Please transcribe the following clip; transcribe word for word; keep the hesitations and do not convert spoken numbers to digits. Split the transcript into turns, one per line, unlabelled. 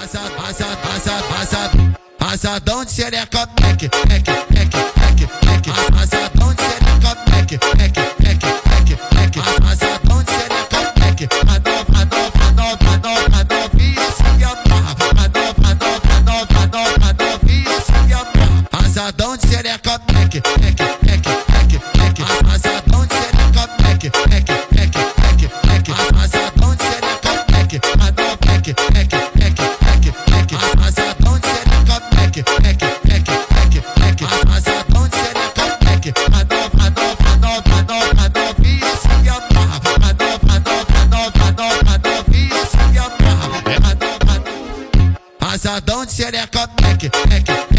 Passadão de xereca, mec, mec, mec, mec, mec. Passadão de xereca, mec, mec, mec, mec, mec. Passadão de xereca, mec. A nova, a nova, a nova, a nova, a novinha se amarra. A nova, a nova, a nova, a nova, a novinha se amarra. Passadão de xereca, mec, mec, mec, mec, mec. Passadão de xereca, mec, mec, mec, mec, mec. Passadão de xereca, mec. A nova, mec, mec, mec, mec, mec. Passadão de xereca, mec, mec, mec, mec, mec. Passadão de xereca, mec. A nova, a nova, a nova, a nova, a novinha se amarra. A nova, a nova, a nova, a nova, a novinha se amarra. A nova, passadão de xereca, mec, mec.